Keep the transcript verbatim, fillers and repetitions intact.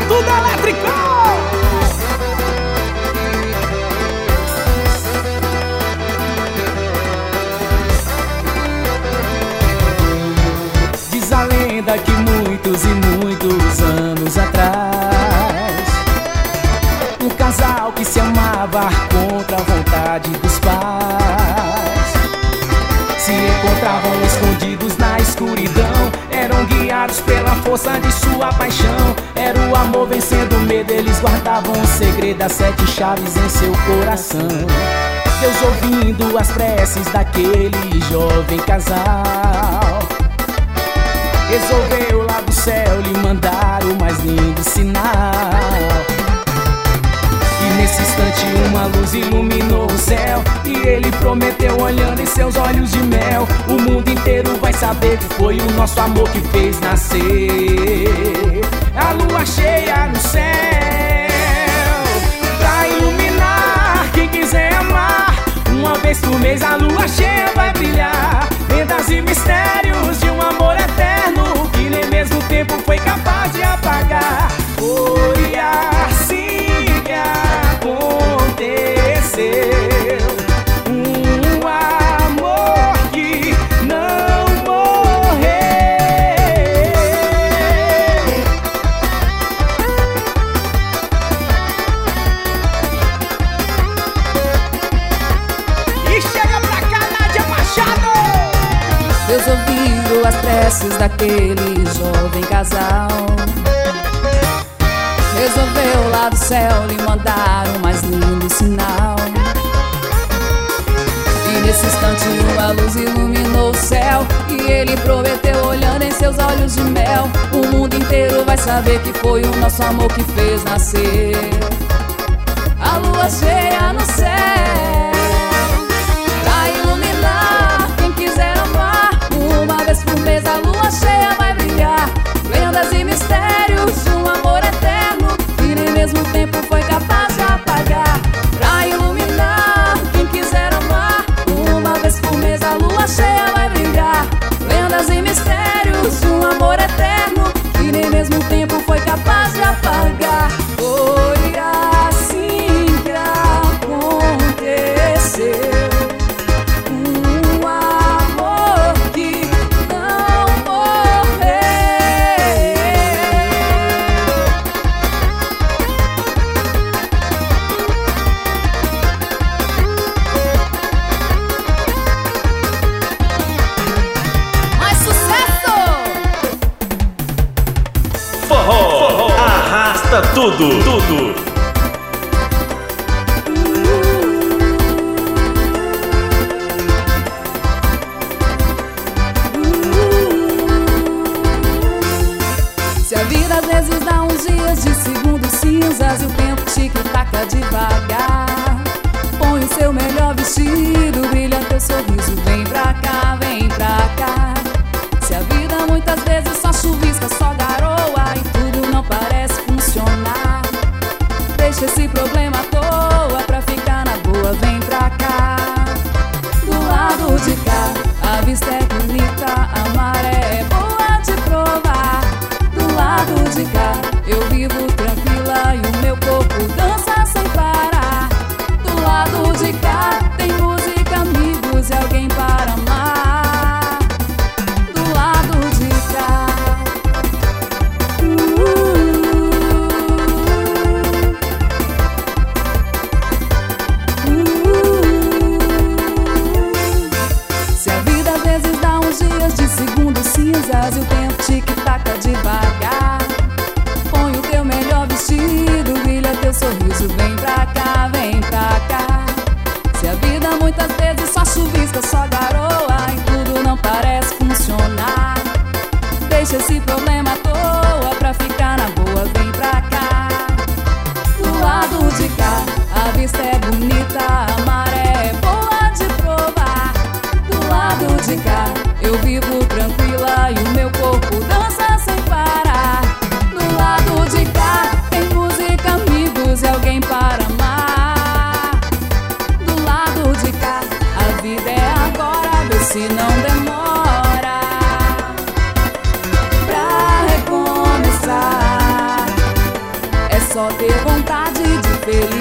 tudo elétrico! Diz a lenda que muitos e muitos anos atrás, um casal que se amava contra a vontade dos pais se encontravam escondidos na escuridão, eram guiados pela força de sua paixão. Era o amor vencendo o medo, eles guardavam o segredo, as sete chaves em seu coração. Deus, ouvindo as preces daquele jovem casal, resolveu lá do céu lhe mandar o mais lindo sinal. E nesse instante uma luz iluminou o céu, e ele prometeu olhando em seus olhos de mel: o mundo inteiro vai saber que foi o nosso amor que fez nascer a lua cheia no céu, pra iluminar quem quiser amar. Uma vez por mês a lua cheia vai brilhar, lendas e mistérios de um amor eterno que nem mesmo o tempo foi capaz de apagar. Foi assim que aconteceu, um amor que não morreu. E chega pra cá, Nádia Machado! Deus ouviu as preces daquele jovem casal, resolveu lá do céu lhe mandar o mais lindo sinal. E nesse instante uma luz iluminou o céu, e ele prometeu olhando em seus olhos de mel: o mundo inteiro vai saber que foi o nosso amor que fez nascer a lua cheia no céu, pra iluminar quem quiser amar. Uma vez por mês a lua cheia vai brilhar, lendas e mistérios de um amor eterno que nem mesmo o tempo foi capaz de apagar. Pra iluminar quem quiser amar, uma vez por mês a lua cheia vai brilhar, lendas e mistérios de um amor eterno que nem mesmo o tempo foi capaz de apagar. Foi assim que aconteceu, tudo, tudo. Se a vida às vezes dá uns dias de segundos cinzas e o tempo tic-taca devagar, põe o seu melhor vestido, brilha teu sorriso, vem pra cá, vem pra cá. Se a vida muitas vezes só chuvisca, só garoa e tudo não parece funcionar, deixa esse problema à toa pra ficar na boa, vem pra cá. Do lado de cá, a vista é bonita, a maré é boa de provar. Do lado de cá, eu vivo tranquila e o meu corpo dança sem parar. Do lado de cá, tem música, amigos e alguém para amar. Do lado de cá, uh, uh, uh. Se a vida às vezes dá uns dias de segundos cinzas e o tempo tic-taca devagar, põe o teu melhor vestido, brilha teu sorriso, vem pra cá, vem pra cá. Se a vida muitas vezes só chuvisca, só garoa e tudo não parece funcionar, deixa esse problema à toa pra ficar na boa, vem pra cá. Do lado de cá, a vista é bonita, a maré é boa de provar. Do lado de cá, eu vivo tranquila e o meu corpo dança sem parar. Do lado de cá, tem música, amigos e alguém para amar. Do lado de cá, a vida é agora, vê se não demora pra recomeçar. só ter vontade de felicidade.